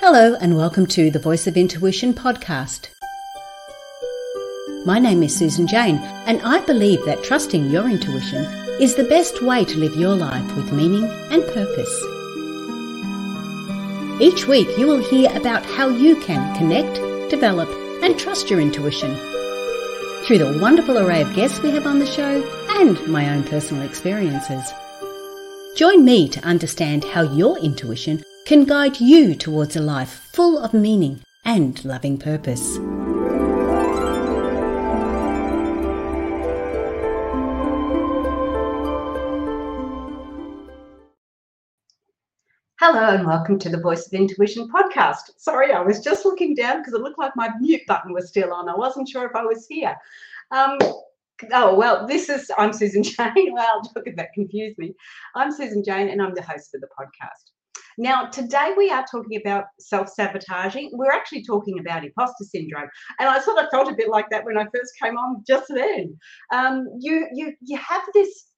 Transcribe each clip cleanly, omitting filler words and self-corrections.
Hello and welcome to the Voice of Intuition podcast. My name is Susan Jane and I believe that trusting your intuition is the best way to live your life with meaning and purpose. Each week you will hear about how you can connect, develop and trust your intuition through the wonderful array of guests we have on the show and my own personal experiences. Join me to understand how your intuition can guide you towards a life full of meaning and loving purpose. Hello and welcome to the Voice of Intuition podcast. Sorry, I was just looking down because it looked like my mute button was still on. I wasn't sure if I was here. I'm Susan Jane. Wow, look at that, confused me. I'm Susan Jane and I'm the host of the podcast. Now, today we are talking about self-sabotaging. We're actually talking about imposter syndrome. And I sort of felt a bit like that when I first came on just then. You have this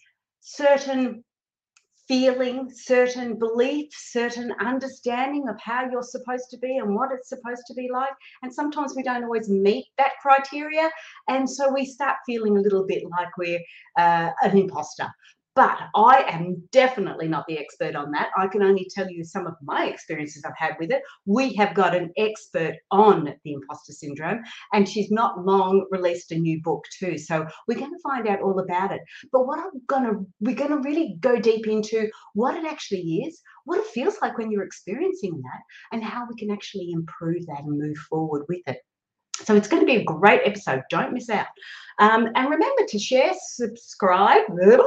certain feeling, certain belief, certain understanding of how you're supposed to be and what it's supposed to be like. And sometimes we don't always meet that criteria. And so we start feeling a little bit like we're an imposter. But I am definitely not the expert on that. I can only tell you some of my experiences I've had with it. We have got an expert on the imposter syndrome, and she's not long released a new book too. So we're going to find out all about it. But we're gonna really go deep into what it actually is, what it feels like when you're experiencing that, and how we can actually improve that and move forward with it. So it's going to be a great episode. Don't miss out. And remember to share, subscribe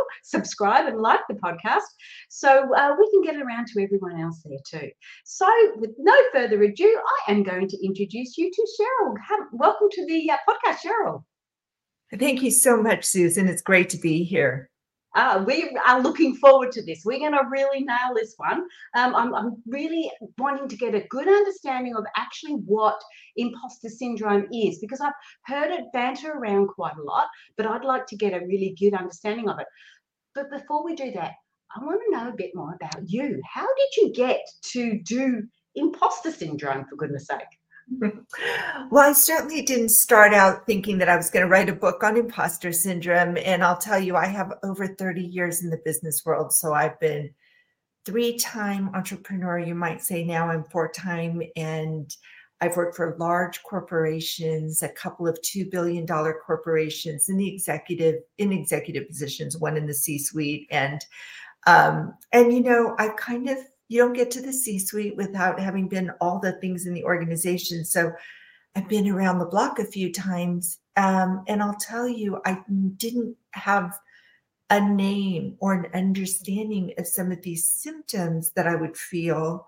and like the podcast so we can get it around to everyone else there too. So with no further ado, I am going to introduce you to Cheryl. Welcome to the podcast, Cheryl. Thank you so much, Susan. It's great to be here. We are looking forward to this. We're going to really nail this one. I'm really wanting to get a good understanding of actually what imposter syndrome is, because I've heard it banter around quite a lot, but I'd like to get a really good understanding of it. But before we do that, I want to know a bit more about you. How did you get to do imposter syndrome, for goodness sake? Well, I certainly didn't start out thinking that I was going to write a book on imposter syndrome. And I'll tell you, I have over 30 years in the business world. So I've been 3-time entrepreneur, you might say. Now I'm 4-time. And I've worked for large corporations, a couple of $2 billion corporations in executive positions, one in the C-suite. And you know, you don't get to the C-suite without having been all the things in the organization. So I've been around the block a few times. And I'll tell you, I didn't have a name or an understanding of some of these symptoms that I would feel.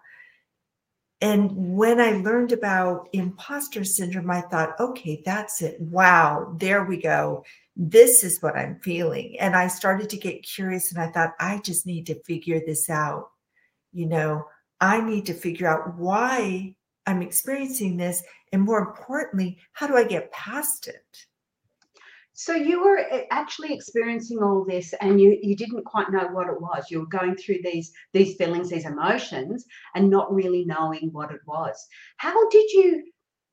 And when I learned about imposter syndrome, I thought, okay, that's it. Wow, there we go. This is what I'm feeling. And I started to get curious and I thought, I just need to figure this out. You know, I need to figure out why I'm experiencing this. And more importantly, how do I get past it? So you were actually experiencing all this and you didn't quite know what it was. You were going through these feelings, these emotions, and not really knowing what it was. How did you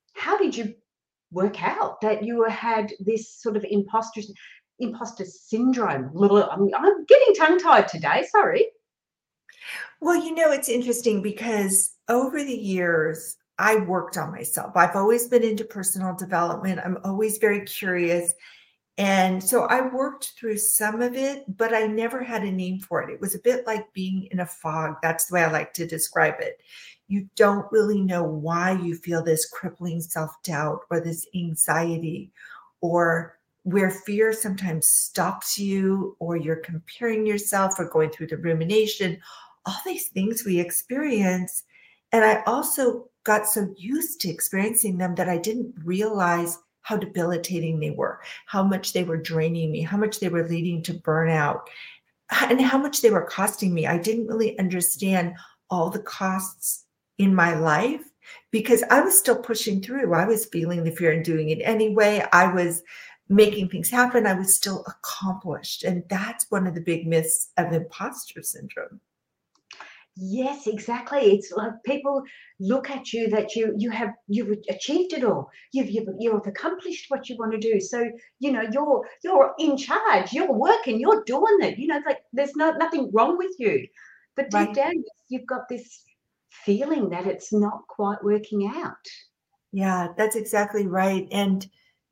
work out that you had this sort of imposter syndrome? I'm getting tongue-tied today, sorry. Well, you know, it's interesting because over the years, I worked on myself. I've always been into personal development. I'm always very curious. And so I worked through some of it, but I never had a name for it. It was a bit like being in a fog. That's the way I like to describe it. You don't really know why you feel this crippling self-doubt or this anxiety, or where fear sometimes stops you, or you're comparing yourself or going through the rumination, all these things we experience. And I also got so used to experiencing them that I didn't realize how debilitating they were, how much they were draining me, how much they were leading to burnout, and how much they were costing me. I didn't really understand all the costs in my life because I was still pushing through. I was feeling the fear and doing it anyway. I was making things happen. I was still accomplished. And that's one of the big myths of imposter syndrome. Yes, exactly. It's like people look at you that you've achieved it all. You've accomplished what you want to do. So you're in charge. You're working. You're doing it. Like there's nothing wrong with you. But deep Right. down, you've got this feeling that it's not quite working out. Yeah, that's exactly right. And,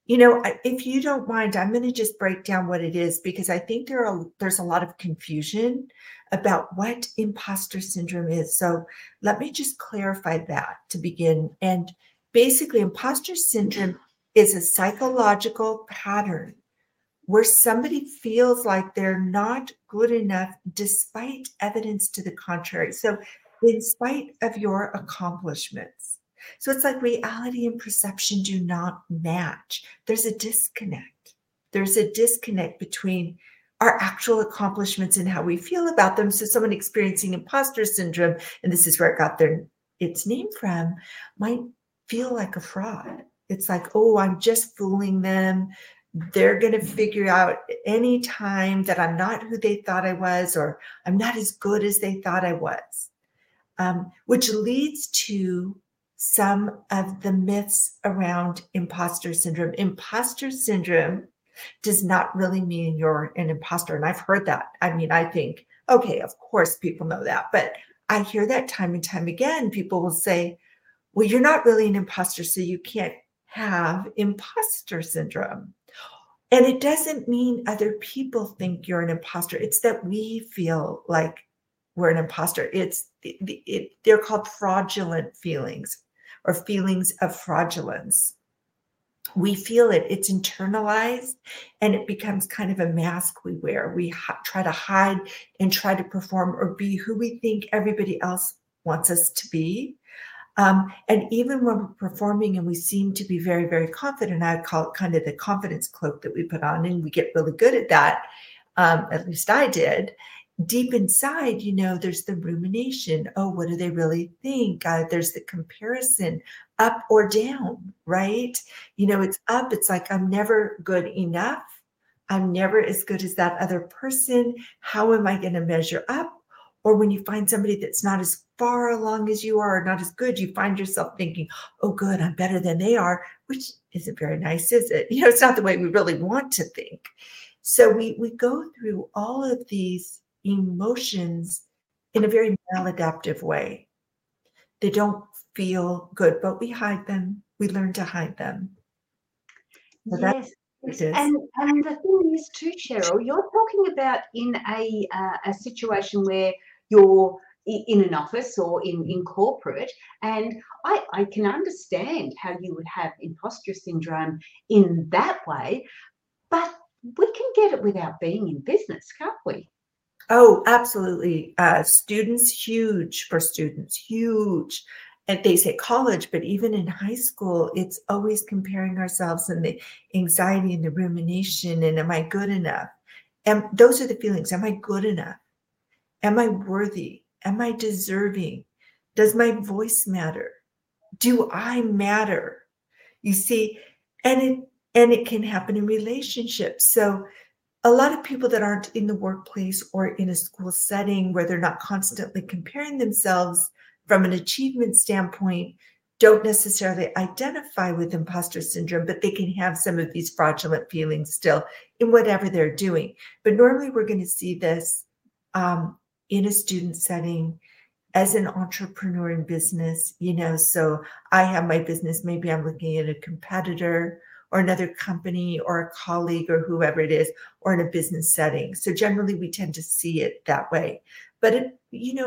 if you don't mind, I'm going to just break down what it is because I think there's a lot of confusion about what imposter syndrome is. So let me just clarify that to begin. And basically, imposter syndrome is a psychological pattern where somebody feels like they're not good enough despite evidence to the contrary. So, in spite of your accomplishments. So, it's like reality and perception do not match. There's a disconnect. There's a disconnect between our actual accomplishments and how we feel about them. So, someone experiencing imposter syndrome, and this is where it got its name from, might feel like a fraud. It's like, oh, I'm just fooling them. They're going to figure out any time that I'm not who they thought I was, or I'm not as good as they thought I was, which leads to some of the myths around imposter syndrome. Imposter syndrome does not really mean you're an imposter. And I've heard that. I mean, I think, okay, of course people know that, but I hear that time and time again. People will say, well, you're not really an imposter, so you can't have imposter syndrome. And it doesn't mean other people think you're an imposter. It's that we feel like we're an imposter. They're called fraudulent feelings or feelings of fraudulence. We feel it. It's internalized and it becomes kind of a mask we wear. We try to hide and try to perform or be who we think everybody else wants us to be. And even when we're performing and we seem to be very, very confident, I call it kind of the confidence cloak that we put on, and we get really good at that. At least I did. Deep inside, there's the rumination. Oh, what do they really think? There's the comparison, up or down, right? It's up. It's like, I'm never good enough. I'm never as good as that other person. How am I going to measure up? Or when you find somebody that's not as far along as you are, or not as good, you find yourself thinking, oh, good, I'm better than they are, which isn't very nice, is it? It's not the way we really want to think. So we go through all of these emotions in a very maladaptive way. They don't feel good, but we hide them. We learn to hide them. So yes. And the thing is too, Cheryl, you're talking about in a situation where you're in an office or in corporate, and I can understand how you would have imposter syndrome in that way, but we can get it without being in business, can't we? Oh, absolutely. Students, huge for students, huge. And they say college, but even in high school, it's always comparing ourselves and the anxiety and the rumination. And am I good enough? And those are the feelings. Am I good enough? Am I worthy? Am I deserving? Does my voice matter? Do I matter? You see, and it can happen in relationships. So a lot of people that aren't in the workplace or in a school setting where they're not constantly comparing themselves from an achievement standpoint don't necessarily identify with imposter syndrome, but they can have some of these fraudulent feelings still in whatever they're doing. But normally we're going to see this in a student setting, as an entrepreneur in business, so I have my business, maybe I'm looking at a competitor or another company or a colleague or whoever it is, or in a business setting. So generally we tend to see it that way. But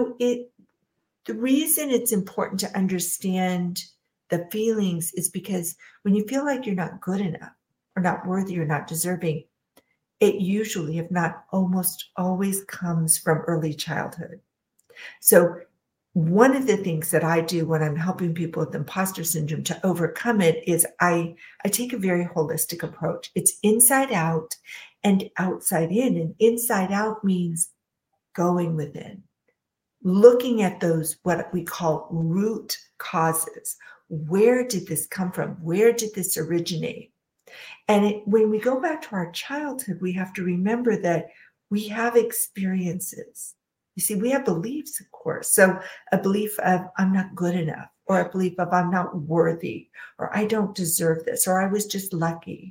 the reason it's important to understand the feelings is because when you feel like you're not good enough or not worthy or not deserving, it usually, if not almost always, comes from early childhood. So one of the things that I do when I'm helping people with imposter syndrome to overcome it is I take a very holistic approach. It's inside out and outside in. And inside out means going within, looking at those, what we call root causes. Where did this come from? Where did this originate? And when we go back to our childhood, we have to remember that we have experiences. You see, we have beliefs, of course. So a belief of I'm not good enough, or a belief of I'm not worthy, or I don't deserve this, or I was just lucky,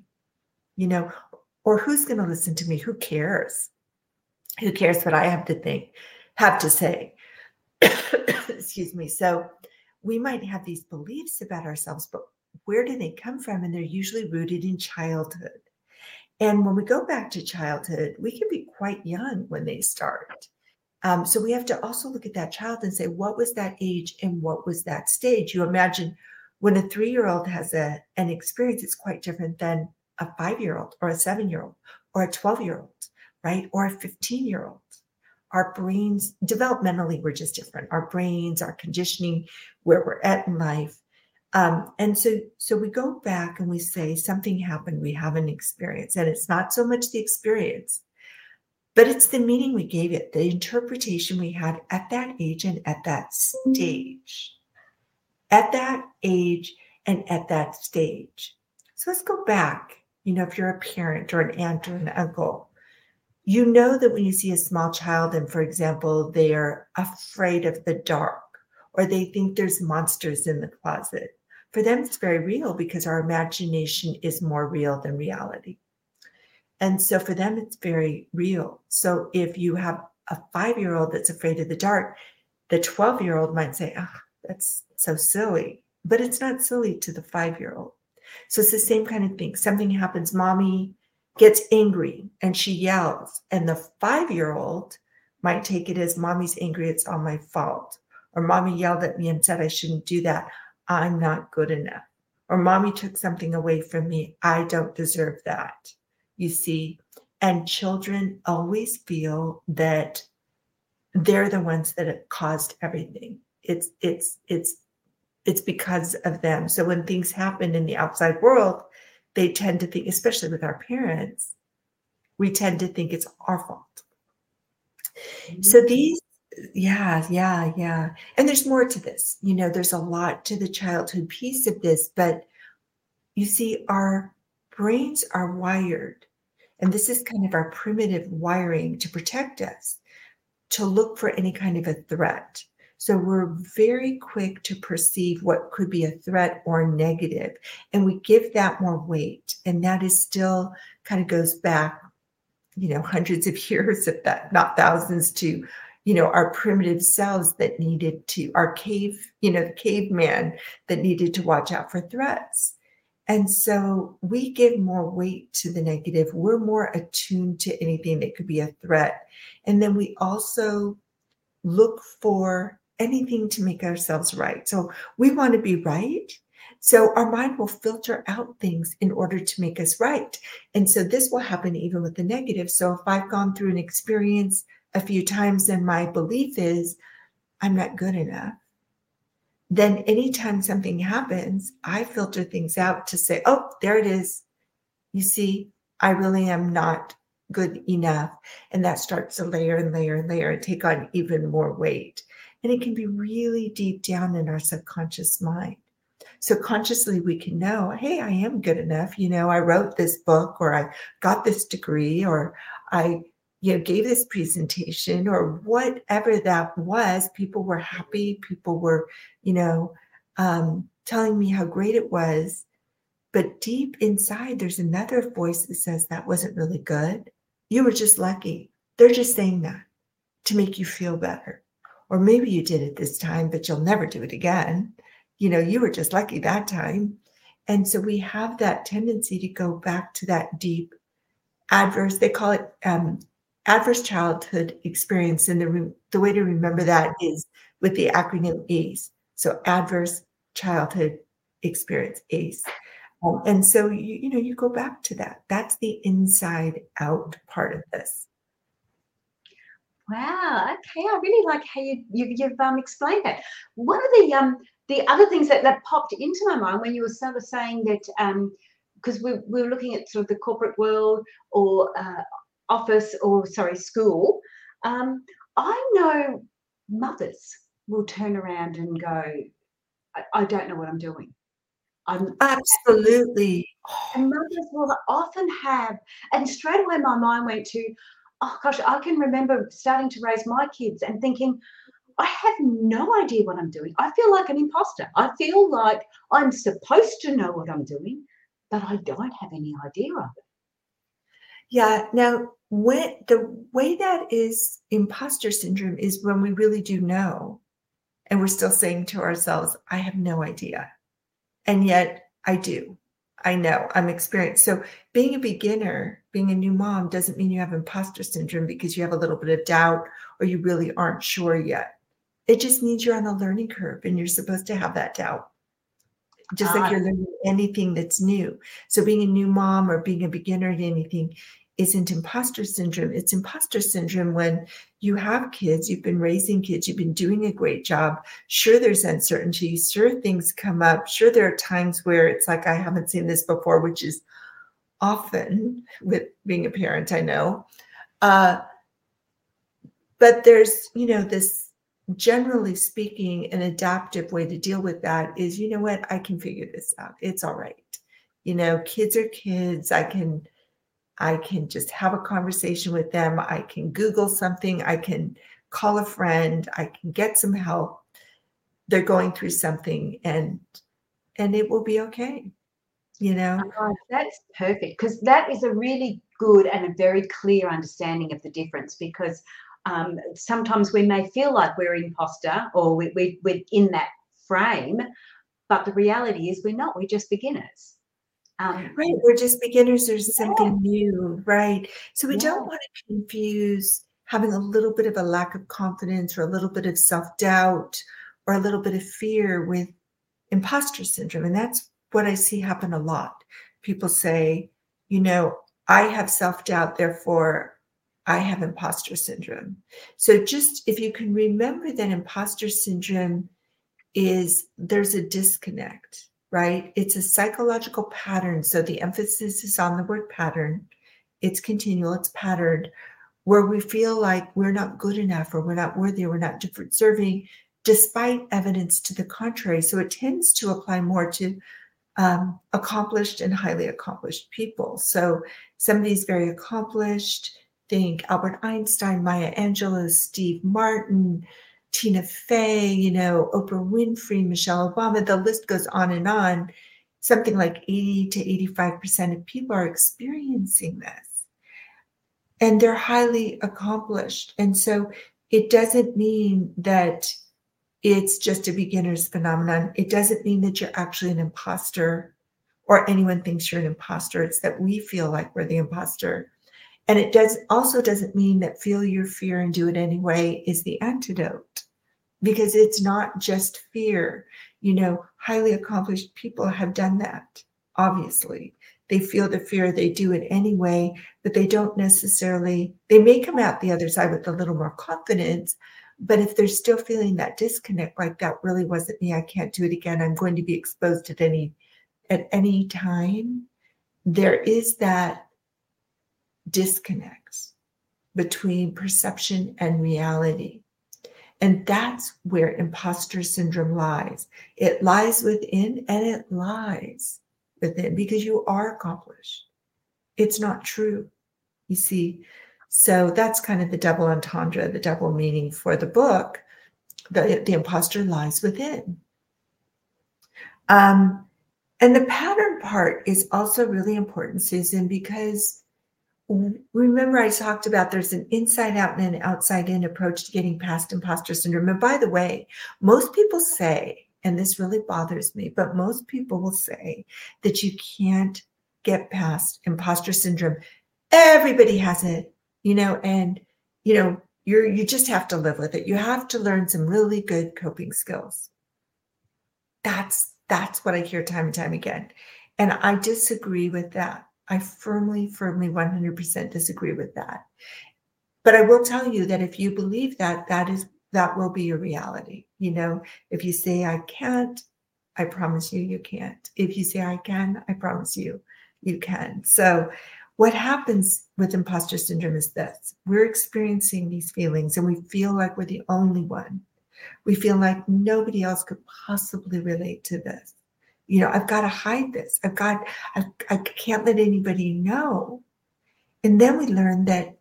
or who's going to listen to me? Who cares? Who cares what I have to say? Excuse me. So we might have these beliefs about ourselves, but where do they come from? And they're usually rooted in childhood. And when we go back to childhood, we can be quite young when they start. So we have to also look at that child and say, what was that age and what was that stage? You imagine when a 3-year-old has an experience, it's quite different than a 5-year-old or a 7-year-old or a 12-year-old, right? Or a 15-year-old. Our brains, developmentally, we're just different. Our brains, our conditioning, where we're at in life. And so we go back and we say something happened, we have an experience, and it's not so much the experience, but it's the meaning we gave it, the interpretation we had at that age and at that stage. At that age and at that stage. So let's go back. If you're a parent or an aunt or an uncle, you know that when you see a small child and, for example, they're afraid of the dark or they think there's monsters in the closet, for them it's very real because our imagination is more real than reality. And so for them, it's very real. So if you have a 5-year-old that's afraid of the dark, the 12-year-old might say, oh, that's so silly. But it's not silly to the 5-year-old. So it's the same kind of thing. Something happens, mommy gets angry and she yells. And the 5-year-old might take it as mommy's angry, it's all my fault. Or mommy yelled at me and said I shouldn't do that. I'm not good enough. Or mommy took something away from me. I don't deserve that. You see, and children always feel that they're the ones that have caused everything. It's because of them. So when things happen in the outside world, they tend to think, especially with our parents, we tend to think it's our fault. Mm-hmm. So yeah. And there's more to this. There's a lot to the childhood piece of this, but you see, our brains are wired, and this is kind of our primitive wiring to protect us, to look for any kind of a threat. So we're very quick to perceive what could be a threat or negative, and we give that more weight. And that is still kind of goes back, hundreds of years, if that not thousands, to, our primitive selves that needed to, our cave, the caveman that needed to watch out for threats. And so we give more weight to the negative. We're more attuned to anything that could be a threat. And then we also look for anything to make ourselves right. So we want to be right. So our mind will filter out things in order to make us right. And so this will happen even with the negative. So if I've gone through an experience a few times and my belief is I'm not good enough, then anytime something happens, I filter things out to say, oh, there it is. You see, I really am not good enough. And that starts to layer and layer and layer and take on even more weight. And it can be really deep down in our subconscious mind. So consciously we can know, hey, I am good enough. I wrote this book, or I got this degree, or I gave this presentation, or whatever that was. People were happy. People were, telling me how great it was. But deep inside, there's another voice that says that wasn't really good. You were just lucky. They're just saying that to make you feel better. Or maybe you did it this time, but you'll never do it again. You were just lucky that time. And so we have that tendency to go back to that deep adverse, they call it adverse childhood experience. And the way to remember that is with the acronym ACE. So adverse childhood experience, ACE. And so, you go back to that. That's the inside out part of this. Wow. Okay. I really like how you've explained that. One of the other things that popped into my mind when you were sort of saying that, because we were looking at sort of the corporate world or school. I know mothers will turn around and go, I don't know what I'm doing. Absolutely. And mothers will often have, and straight away my mind went to, oh gosh, I can remember starting to raise my kids and thinking, I have no idea what I'm doing. I feel like an imposter. I feel like I'm supposed to know what I'm doing, but I don't have any idea of it. Yeah. Now, when the way that is imposter syndrome is when we really do know, and we're still saying to ourselves, I have no idea. And yet I do. I know, I'm experienced. So being a beginner, being a new mom doesn't mean you have imposter syndrome because you have a little bit of doubt or you really aren't sure yet. It just means you're on a learning curve and you're supposed to have that doubt. Just like you're learning anything that's new. So being a new mom or being a beginner at anything isn't imposter syndrome. It's imposter syndrome when you have kids, you've been raising kids, you've been doing a great job. Sure, there's uncertainty. Sure, things come up. Sure, there are times where it's like, I haven't seen this before, which is often with being a parent, I know. But there's, this, generally speaking, an adaptive way to deal with that is, you know what, I can figure this out. It's all right. Kids are kids. I can just have a conversation with them. I can Google something. I can call a friend. I can get some help. They're going through something and it will be okay. Oh, that's perfect, because that is a really good and a very clear understanding of the difference, because sometimes we may feel like we're an imposter or we're in that frame, but the reality is we're not. We're just beginners. Right. We're just beginners. There's something new. Right. So we don't want to confuse having a little bit of a lack of confidence or a little bit of self-doubt or a little bit of fear with imposter syndrome. And that's what I see happen a lot. People say, I have self-doubt, therefore I have imposter syndrome. So just if you can remember that imposter syndrome there's a disconnect. Right? It's a psychological pattern. So the emphasis is on the word pattern. It's continual, it's patterned, where we feel like we're not good enough or we're not worthy or we're not deserving, despite evidence to the contrary. So it tends to apply more to accomplished and highly accomplished people. So somebody's very accomplished, think Albert Einstein, Maya Angelou, Steve Martin, Tina Fey, Oprah Winfrey, Michelle Obama, the list goes on and on. Something like 80 to 85% of people are experiencing this. And they're highly accomplished. And so it doesn't mean that it's just a beginner's phenomenon. It doesn't mean that you're actually an imposter or anyone thinks you're an imposter. It's that we feel like we're the imposter. And it also doesn't mean that feel your fear and do it anyway is the antidote, because it's not just fear. Highly accomplished people have done that, obviously. They feel the fear, they do it anyway, but they may come out the other side with a little more confidence, but if they're still feeling that disconnect, like that really wasn't me, I can't do it again, I'm going to be exposed at any time, there is that disconnects between perception and reality. And that's where imposter syndrome lies. It lies within and it lies within because you are accomplished. It's not true, you see. So that's kind of the double entendre, the double meaning for the book. The imposter lies within. And the pattern part is also really important, Susan, because remember I talked about there's an inside out and an outside in approach to getting past imposter syndrome. And by the way, most people say, and this really bothers me, but most people will say that you can't get past imposter syndrome. Everybody has it, and you just have to live with it. You have to learn some really good coping skills. That's what I hear time and time again. And I disagree with that. I firmly, 100% disagree with that. But I will tell you that if you believe that will be your reality. If you say I can't, I promise you can't. If you say I can, I promise you can. So what happens with imposter syndrome is this. We're experiencing these feelings and we feel like we're the only one. We feel like nobody else could possibly relate to this. I've got to hide this. I can't let anybody know. And then we learn that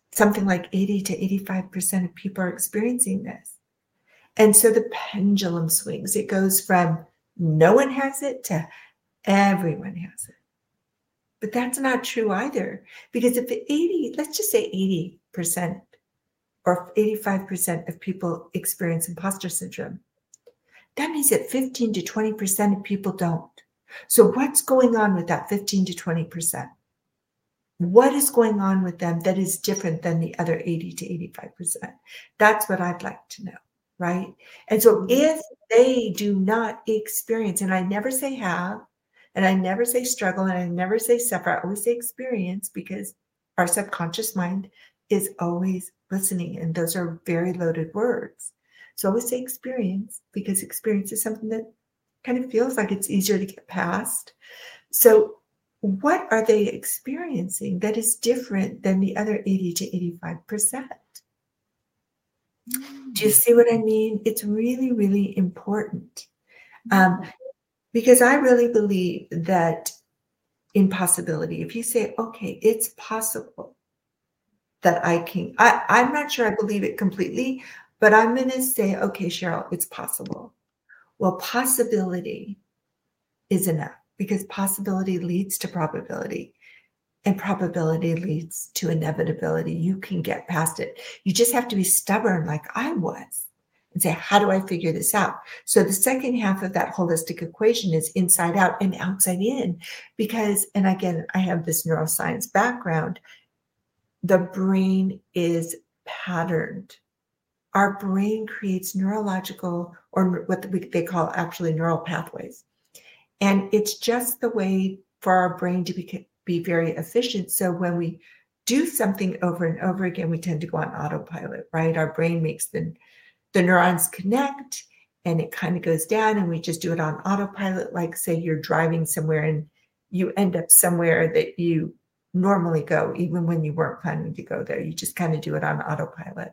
something like 80 to 85% of people are experiencing this. And so the pendulum swings. It goes from no one has it to everyone has it. But that's not true either. Because if let's just say 80% or 85% of people experience imposter syndrome, that means that 15 to 20% of people don't. So what's going on with that 15 to 20%? What is going on with them that is different than the other 80 to 85%? That's what I'd like to know, right? And so if they do not experience, and I never say have, and I never say struggle, and I never say suffer, I always say experience, because our subconscious mind is always listening, and those are very loaded words. So I always say experience, because experience is something that kind of feels like it's easier to get past. So what are they experiencing that is different than the other 80 to 85%? Do you see what I mean? It's really, really important. Because I really believe that in possibility, if you say, okay, it's possible that I'm not sure I believe it completely, but I'm going to say, okay, Cheryl, it's possible. Well, possibility is enough, because possibility leads to probability, and probability leads to inevitability. You can get past it. You just have to be stubborn like I was and say, how do I figure this out? So the second half of that holistic equation is inside out and outside in, because, and again, I have this neuroscience background, the brain is patterned. Our brain creates neurological, or what they call actually neural pathways. And it's just the way for our brain to be very efficient. So when we do something over and over again, we tend to go on autopilot, right? Our brain makes the neurons connect, and it kind of goes down, and we just do it on autopilot. Like, say you're driving somewhere and you end up somewhere that you normally go, even when you weren't planning to go there. You just kind of do it on autopilot.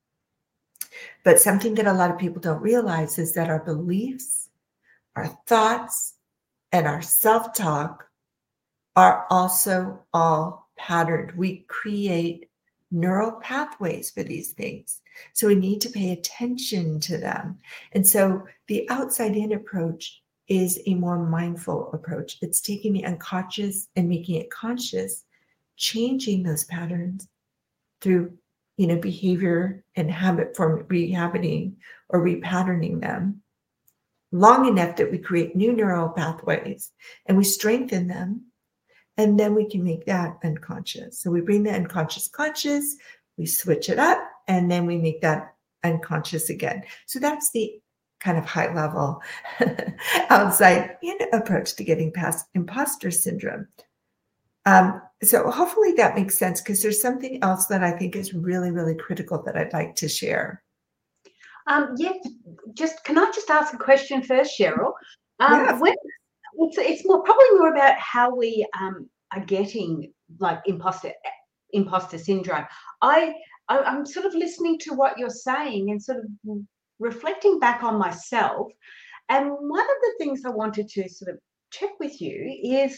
But something that a lot of people don't realize is that our beliefs, our thoughts, and our self-talk are also all patterned. We create neural pathways for these things. So we need to pay attention to them. And so the outside-in approach is a more mindful approach. It's taking the unconscious and making it conscious, changing those patterns through behavior and habit form, rehabiting or repatterning them long enough that we create new neural pathways and we strengthen them, and then we can make that unconscious. So we bring the unconscious conscious, we switch it up, and then we make that unconscious again. So that's the kind of high level outside in approach to getting past imposter syndrome. So hopefully that makes sense, because there's something else that I think is really, really critical that I'd like to share. Can I just ask a question first, Cheryl? Yeah. It's probably more about how we are getting like imposter syndrome. I'm sort of listening to what you're saying and sort of reflecting back on myself. And one of the things I wanted to sort of check with you is,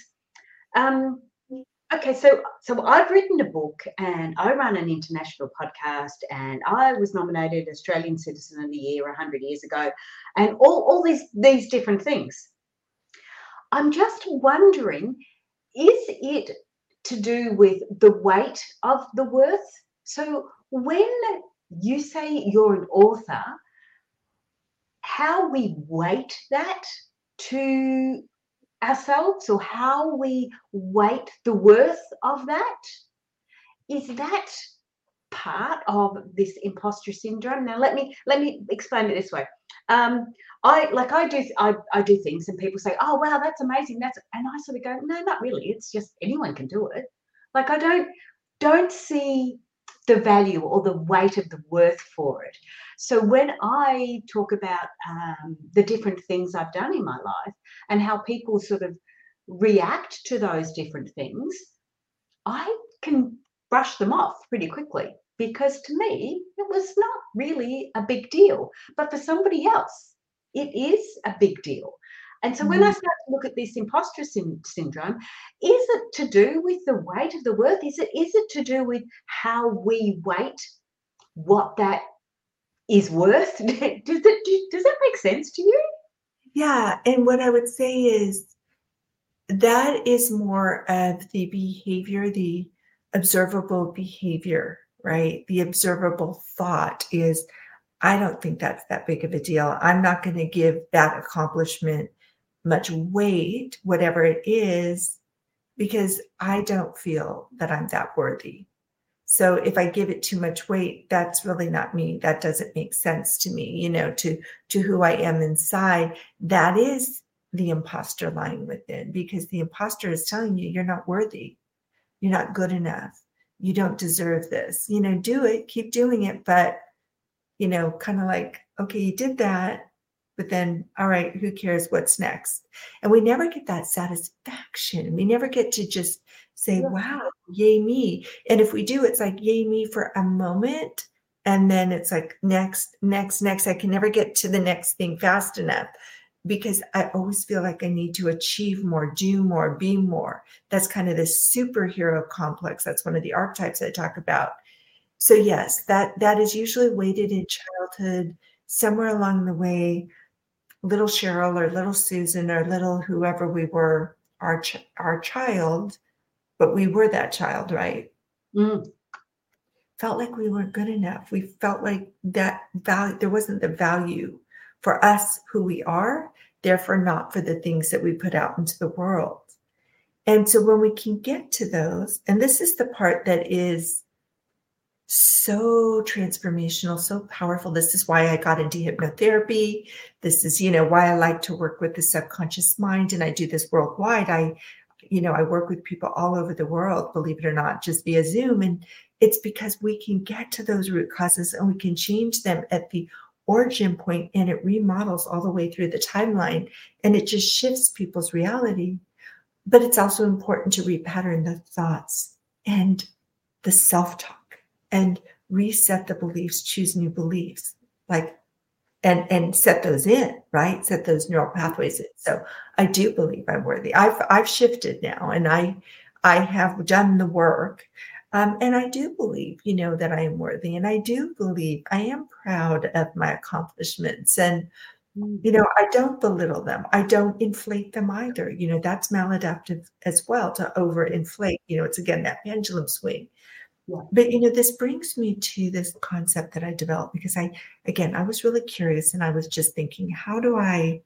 okay, so I've written a book and I run an international podcast, and I was nominated Australian Citizen of the Year 100 years ago, and all these different things. I'm just wondering, is it to do with the weight of the worth? So when you say you're an author, how we weight that to ourselves, or how we weight the worth of that, is that part of this imposter syndrome? Now let me explain it this way. I do things and people say, oh wow, that's amazing, and I sort of go, no, not really, it's just anyone can do it. Like, I don't see the value or the weight of the worth for it. So when I talk about the different things I've done in my life and how people sort of react to those different things, I can brush them off pretty quickly, because to me, it was not really a big deal. But for somebody else, it is a big deal. And so when I start to look at this imposter syndrome, is it to do with the weight of the worth? Is it to do with how we weight what that is worth? Does that make sense to you? Yeah. And what I would say is that is more of the behavior, the observable behavior, right? The observable thought is, I don't think that's that big of a deal. I'm not going to give that accomplishment much weight, whatever it is, because I don't feel that I'm that worthy. So if I give it too much weight, that's really not me. That doesn't make sense to me, to who I am inside. That is the imposter lying within, because the imposter is telling you you're not worthy. You're not good enough. You don't deserve this. Do it, keep doing it. But, kind of like, okay, you did that, but then, all right, who cares what's next? And we never get that satisfaction. We never get to just say, wow, yay me. And if we do, it's like, yay me for a moment. And then it's like, next. I can never get to the next thing fast enough, because I always feel like I need to achieve more, do more, be more. That's kind of this superhero complex. That's one of the archetypes I talk about. So yes, that is usually weighted in childhood, somewhere along the way. Little Cheryl or little Susan or little whoever we were, our child, but we were that child, right? Felt like we weren't good enough. We felt like that value, there wasn't the value for us, who we are, therefore not for the things that we put out into the world. And so when we can get to those, and this is the part that is so transformational, so powerful. This is why I got into hypnotherapy. This is, why I like to work with the subconscious mind. And I do this worldwide. I work with people all over the world, believe it or not, just via Zoom. And it's because we can get to those root causes and we can change them at the origin point, and it remodels all the way through the timeline, and it just shifts people's reality. But it's also important to repattern the thoughts and the self-talk and reset the beliefs, choose new beliefs, and set those in, right? Set those neural pathways in. So I do believe I'm worthy. I've shifted now, and I have done the work. And I do believe, that I am worthy. And I do believe I am proud of my accomplishments. And, I don't belittle them. I don't inflate them either. That's maladaptive as well, to overinflate. It's again that pendulum swing. Yeah. But, this brings me to this concept that I developed, because I was really curious, and I was just thinking, how do I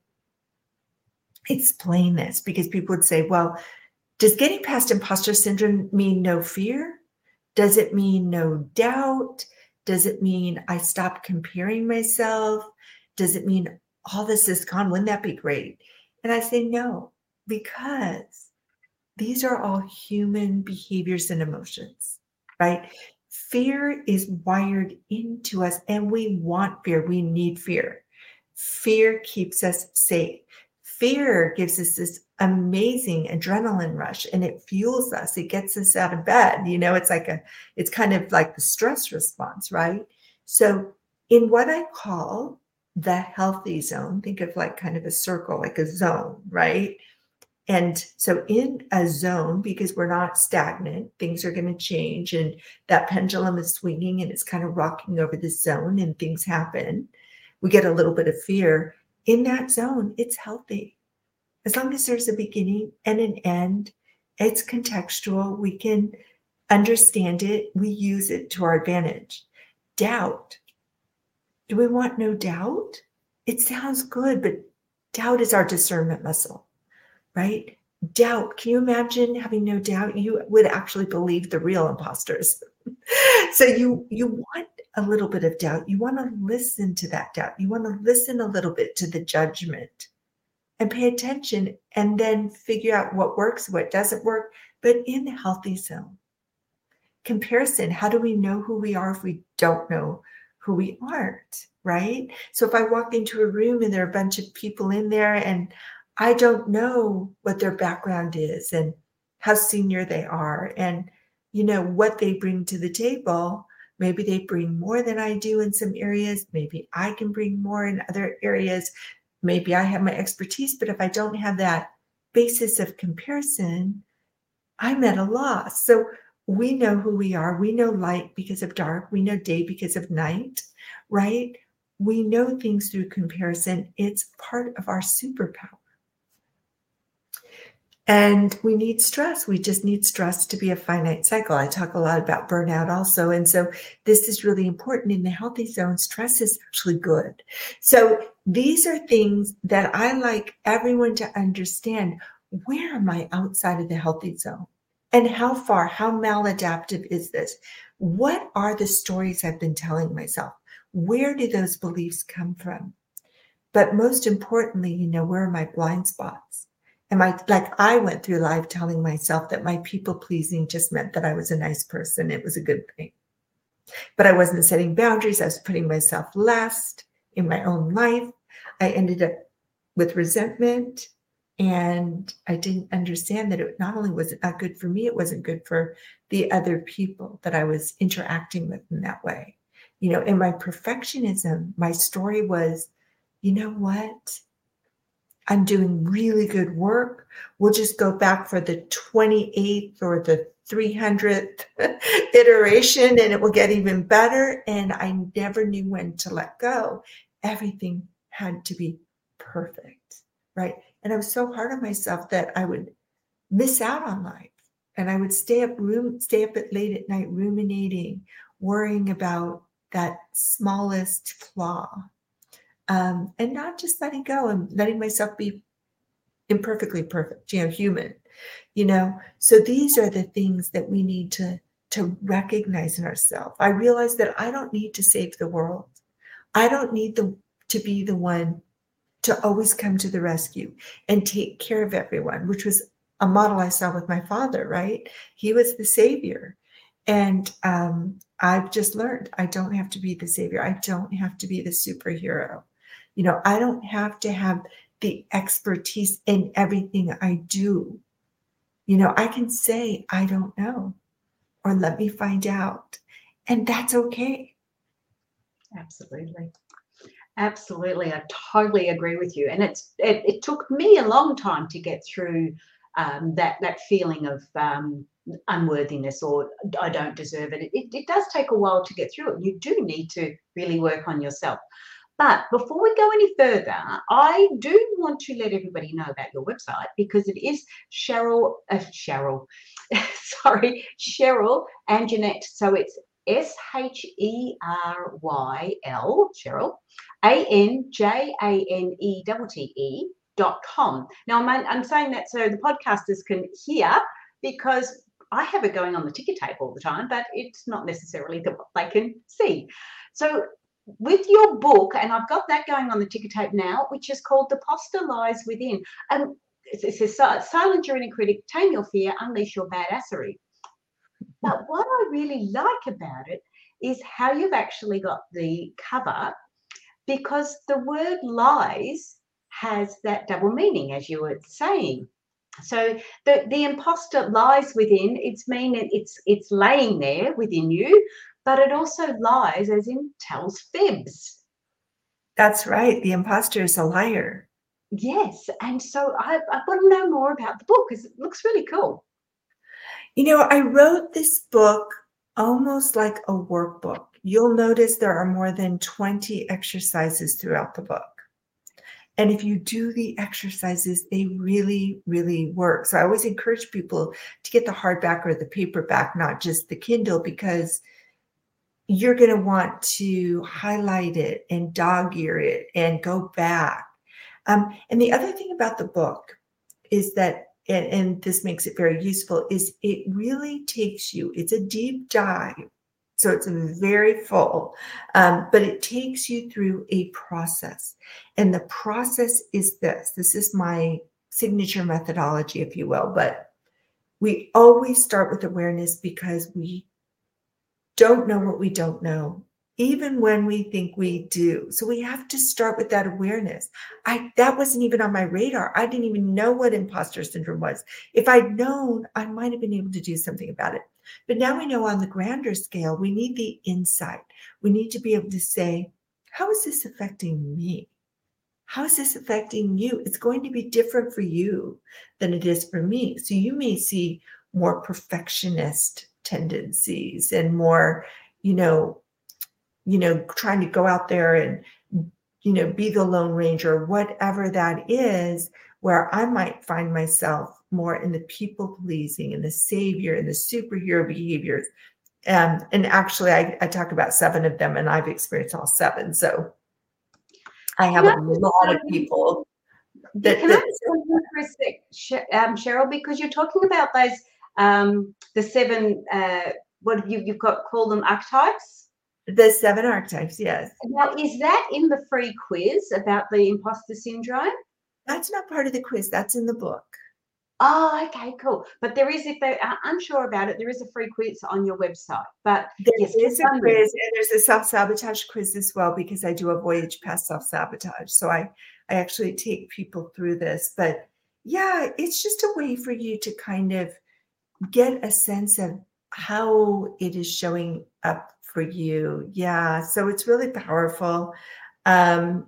explain this? Because people would say, well, does getting past imposter syndrome mean no fear? Does it mean no doubt? Does it mean I stopped comparing myself? Does it mean all this is gone? Wouldn't that be great? And I say no, because these are all human behaviors and emotions, right? Fear is wired into us, and we want fear. We need fear. Fear keeps us safe. Fear gives us this amazing adrenaline rush, and it fuels us. It gets us out of bed. It's kind of like the stress response, right? So in what I call the healthy zone, think of like kind of a circle, like a zone, right? And so in a zone, because we're not stagnant, things are going to change, and that pendulum is swinging and it's kind of rocking over the zone, and things happen. We get a little bit of fear. In that zone, it's healthy. As long as there's a beginning and an end, it's contextual. We can understand it. We use it to our advantage. Doubt. Do we want no doubt? It sounds good, but doubt is our discernment muscle, right? Doubt. Can you imagine having no doubt? You would actually believe the real imposters. So you want a little bit of doubt. You want to listen to that doubt. You want to listen a little bit to the judgment and pay attention, and then figure out what works, what doesn't work, but in the healthy zone. Comparison. How do we know who we are if we don't know who we aren't, right? So if I walk into a room and there are a bunch of people in there, and I don't know what their background is and how senior they are, and what they bring to the table. Maybe they bring more than I do in some areas. Maybe I can bring more in other areas. maybe I have my expertise, but if I don't have that basis of comparison, I'm at a loss. So we know who we are. We know light because of dark. We know day because of night, right? We know things through comparison. It's part of our superpower. And we need stress. We just need stress to be a finite cycle. I talk a lot about burnout also. And so this is really important. In the healthy zone, stress is actually good. So these are things that I like everyone to understand. Where am I outside of the healthy zone? And how far, how maladaptive is this? What are the stories I've been telling myself? Where do those beliefs come from? But most importantly, where are my blind spots? I went through life telling myself that my people pleasing just meant that I was a nice person. It was a good thing. But I wasn't setting boundaries. I was putting myself last in my own life. I ended up with resentment, and I didn't understand that it not only was it not good for me, it wasn't good for the other people that I was interacting with in that way. In my perfectionism, my story was, you know what? I'm doing really good work. We'll just go back for the 28th or the 300th iteration and it will get even better. And I never knew when to let go. Everything had to be perfect, right? And I was so hard on myself that I would miss out on life. And I would stay up late at night, ruminating, worrying about that smallest flaw. And not just letting go and letting myself be imperfectly perfect, human, So these are the things that we need to recognize in ourselves. I realized that I don't need to save the world. I don't need to be the one to always come to the rescue and take care of everyone, which was a model I saw with my father, right? He was the savior. And I've just learned I don't have to be the savior. I don't have to be the superhero. I don't have to have the expertise in everything I do. I can say, I don't know, or let me find out. And that's okay. Absolutely. Absolutely. I totally agree with you. And it took me a long time to get through that feeling of unworthiness or I don't deserve it. It does take a while to get through it. You do need to really work on yourself. But before we go any further, I do want to let everybody know about your website because it is Cheryl and Jeanette. So it's SHERYL, Cheryl, ANJANETTE.com. Now I'm saying that so the podcasters can hear because I have it going on the ticker tape all the time, but it's not necessarily what they can see. So with your book, and I've got that going on the ticker tape now, which is called The Imposter Lies Within. It says, silence your inner critic, tame your fear, unleash your badassery. But what I really like about it is how you've actually got the cover, because the word lies has that double meaning, as you were saying. So the imposter lies within, it's laying there within you, but it also lies as in tells fibs. That's right. The imposter is a liar. Yes. And so I want to know more about the book because it looks really cool. I wrote this book almost like a workbook. You'll notice there are more than 20 exercises throughout the book. And if you do the exercises, they really, really work. So I always encourage people to get the hardback or the paperback, not just the Kindle, because you're going to want to highlight it and dog ear it and go back. And the other thing about the book is that, and this makes it very useful, is it really takes you, it's a deep dive. So it's very full, but it takes you through a process. And the process is this. This is my signature methodology, if you will. But we always start with awareness because we don't know what we don't know, even when we think we do. So we have to start with that awareness. That wasn't even on my radar. I didn't even know what imposter syndrome was. If I'd known, I might have been able to do something about it. But now we know on the grander scale, we need the insight. We need to be able to say, how is this affecting me? how is this affecting you? It's going to be different for you than it is for me. So you may see more perfectionist tendencies and more, trying to go out there and, be the Lone Ranger, whatever that is, where I might find myself more in the people pleasing and the savior and the superhero behaviors. And actually, I talk about 7 of them, and I've experienced all 7. So I have a lot of people that. Can I just go for a sec, Cheryl, because you're talking about those the 7. What you've got called them archetypes. The 7 archetypes, yes. Now, is that in the free quiz about the imposter syndrome? That's not part of the quiz. That's in the book. Oh, okay, cool. But there is, if they are unsure about it, there is a free quiz on your website. But there is a quiz, and there's a self-sabotage quiz as well, because I do a voyage past self-sabotage. So I actually take people through this. But yeah, it's just a way for you to kind of get a sense of how it is showing up for you. Yeah, so it's really powerful. But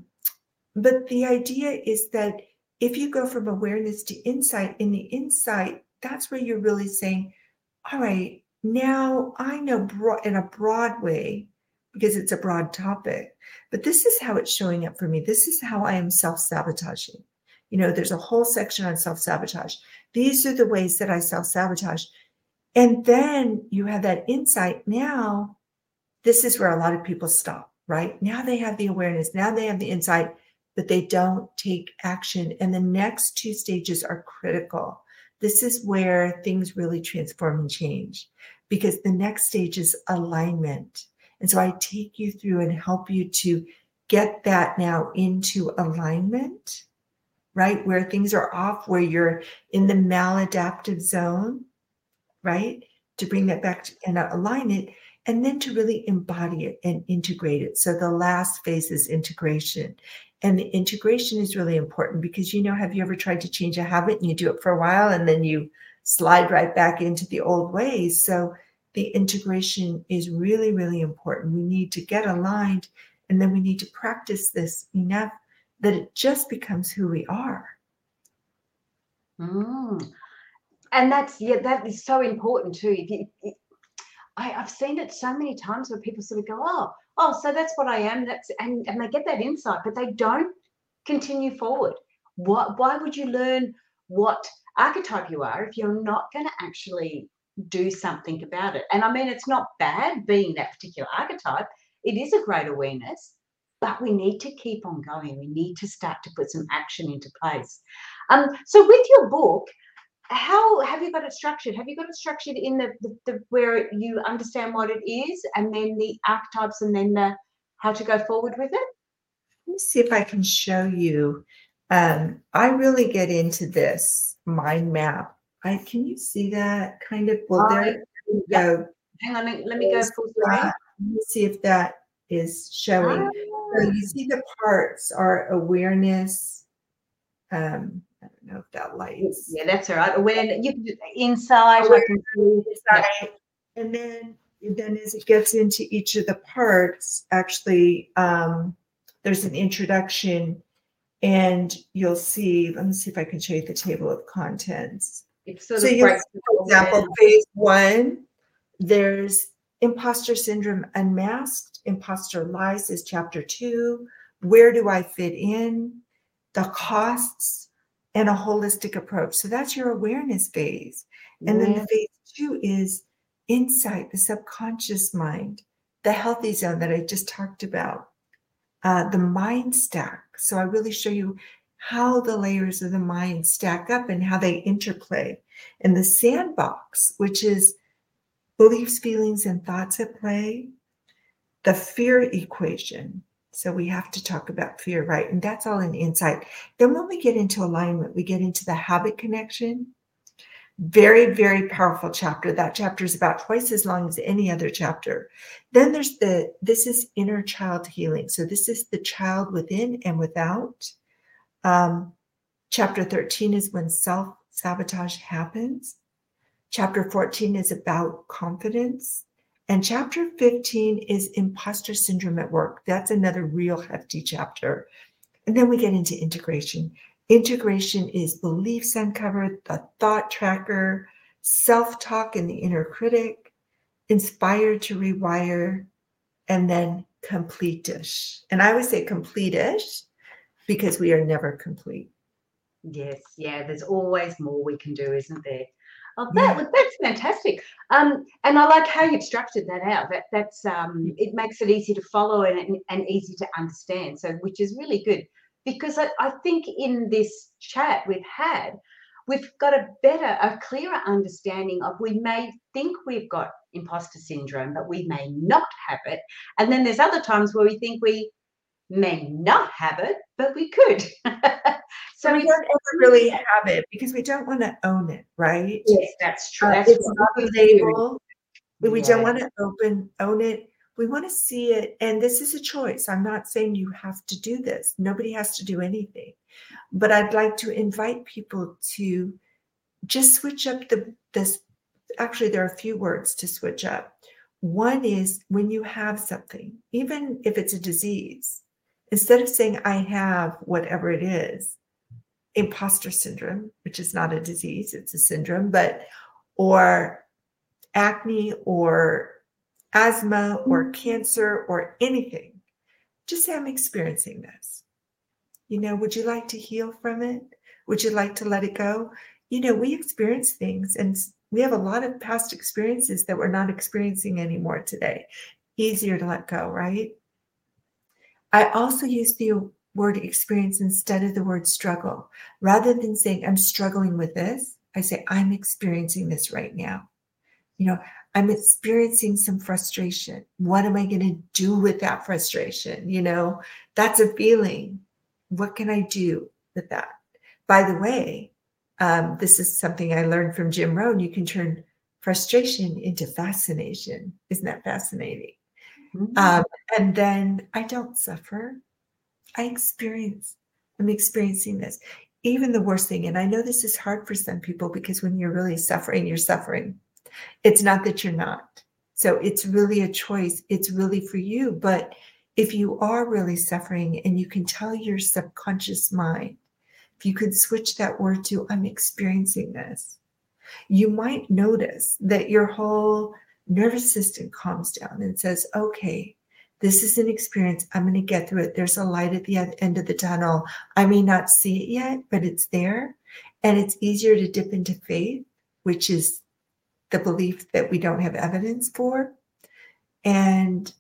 the idea is that if you go from awareness to insight, in the insight, that's where you're really saying, all right, now I know in a broad way, because it's a broad topic, but this is how it's showing up for me. This is how I am self-sabotaging. There's a whole section on self-sabotage. These are the ways that I self-sabotage. And then you have that insight. Now, this is where a lot of people stop, right? Now they have the awareness. Now they have the insight, but they don't take action. And the next 2 stages are critical. This is where things really transform and change, because the next stage is alignment. And so I take you through and help you to get that now into alignment, right? Where things are off, where you're in the maladaptive zone, right? To bring that back and align it, and then to really embody it and integrate it. So the last phase is integration. And the integration is really important because, have you ever tried to change a habit and you do it for a while and then you slide right back into the old ways? So the integration is really, really important. We need to get aligned, and then we need to practice this enough that it just becomes who we are. And that is so important too. I've seen it so many times where people sort of go, oh, so that's what I am. And they get that insight, but they don't continue forward. Why would you learn what archetype you are if you're not going to actually do something about it? And I mean, it's not bad being that particular archetype. It is a great awareness, but we need to keep on going. We need to start to put some action into place. So with your book, how have you got it structured? Have you got it structured in the where you understand what it is, and then the archetypes, and then the how to go forward with it? Let me see if I can show you. I really get into this mind map. Can you see that kind of? Well, there we go. Hang on, let me go full screen. Let me see if that is showing. So you see the parts are awareness. I don't know if that lights. Yeah, that's all right. Awareness, you can do inside. And then as it gets into each of the parts, actually, there's an introduction, and you'll see. Let me see if I can show you the table of contents. So for example, phase 1, there's imposter syndrome unmasked. Imposter lies is chapter 2. Where do I fit in? The costs, and a holistic approach. So that's your awareness phase. And then the phase 2 is insight, the subconscious mind, the healthy zone that I just talked about, the mind stack. So I really show you how the layers of the mind stack up and how they interplay. And the sandbox, which is beliefs, feelings, and thoughts at play, the fear equation. So we have to talk about fear, right? And that's all in insight. Then when we get into alignment, we get into the habit connection. Very, very powerful chapter. That chapter is about twice as long as any other chapter. Then there's this is inner child healing. So this is the child within and without. Chapter 13 is when self-sabotage happens. Chapter 14 is about confidence. And chapter 15 is imposter syndrome at work. That's another real hefty chapter. And then we get into integration. Integration is beliefs uncovered, the thought tracker, self-talk and the inner critic, inspired to rewire, and then complete-ish. And I would say complete-ish because we are never complete. Yes, yeah, there's always more we can do, isn't there? Oh, Yeah. that's fantastic. And I like how you've structured that out. That's it makes it easy to follow and easy to understand. So, which is really good, because I think in this chat we've got a clearer understanding of, we may think we've got imposter syndrome, but we may not have it. And then there's other times where we think we may not have it, but we could. So we don't ever really have it because we don't want to own it, right? Yes, that's true. That's It's what not a we do. label. We don't want to own it. We want to see it. And this is a choice. I'm not saying you have to do this. Nobody has to do anything. But I'd like to invite people to just switch up this. Actually, there are a few words to switch up. One is when you have something, even if it's a disease, instead of saying I have whatever it is, imposter syndrome, which is not a disease, it's a syndrome, or acne or asthma or cancer or anything, just say I'm experiencing this. Would you like to heal from it? Would you like to let it go? We experience things, and we have a lot of past experiences that we're not experiencing anymore today. Easier to let go, right? I also use the word experience instead of the word struggle. Rather than saying I'm struggling with this, I say I'm experiencing this right now. I'm experiencing some frustration. What am I going to do with that frustration? That's a feeling. What can I do with that? By the way, this is something I learned from Jim Rohn. You can turn frustration into fascination. Isn't that fascinating? Mm-hmm. And then I don't suffer. I'm experiencing this. Even the worst thing, and I know this is hard for some people because when you're really suffering, you're suffering. It's not that you're not. So it's really a choice. It's really for you. But if you are really suffering and you can tell your subconscious mind, if you could switch that word to I'm experiencing this, you might notice that your whole nervous system calms down and says, okay, this is an experience. I'm going to get through it. There's a light at the end of the tunnel. I may not see it yet, but it's there. And it's easier to dip into faith, which is the belief that we don't have evidence for. And,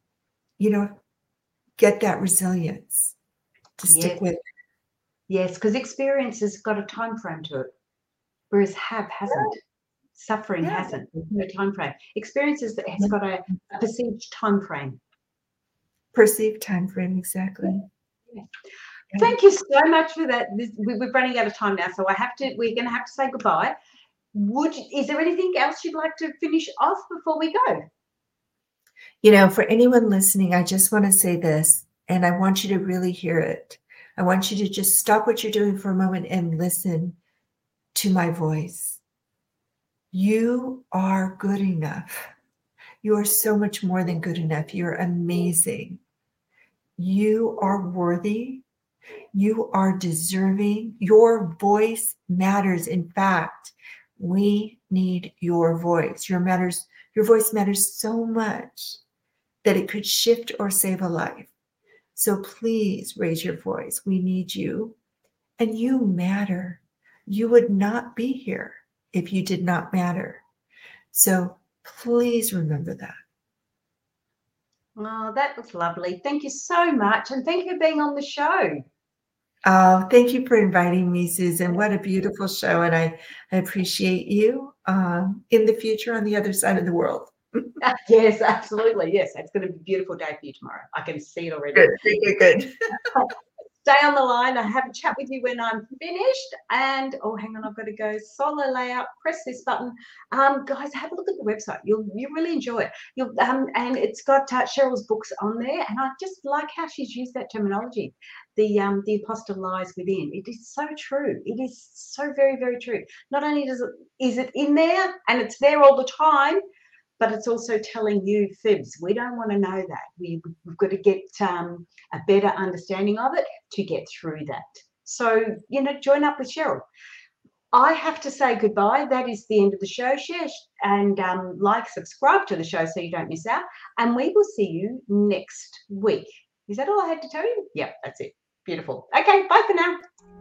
get that resilience to stick with it. Yes, because experience has got a time frame to it, whereas hasn't. Suffering hasn't. There's no time frame. Experience has got a perceived time frame. Perceived time frame, exactly. Yeah. Thank you so much for that. We're running out of time now, so we're going to have to say goodbye. Is there anything else you'd like to finish off before we go? For anyone listening, I just want to say this, and I want you to really hear it. I want you to just stop what you're doing for a moment and listen to my voice. You are good enough. You are so much more than good enough. You're amazing. You are worthy. You are deserving. Your voice matters. In fact, we need your voice. Your voice matters so much that it could shift or save a life. So please raise your voice. We need you. And you matter. You would not be here if you did not matter. So please remember that. Oh, that was lovely. Thank you so much. And thank you for being on the show. Oh, thank you for inviting me, Susan. What a beautiful show. And I appreciate you in the future on the other side of the world. Yes, absolutely. Yes, it's going to be a beautiful day for you tomorrow. I can see it already. Good. Stay on the line. I have a chat with you when I'm finished. And hang on, I've got to go solo layout. Press this button, guys. Have a look at the website. You'll really enjoy it. And it's got Cheryl's books on there. And I just like how she's used that terminology. The imposter lies within. It is so true. It is so very, very true. Not only is it in there and it's there all the time, but it's also telling you fibs. We don't want to know that. We've got to get a better understanding of it to get through that. So, join up with Cheryl. I have to say goodbye. That is the end of the show. Share and subscribe to the show so you don't miss out. And we will see you next week. Is that all I had to tell you? Yep, that's it. Beautiful. Okay, bye for now.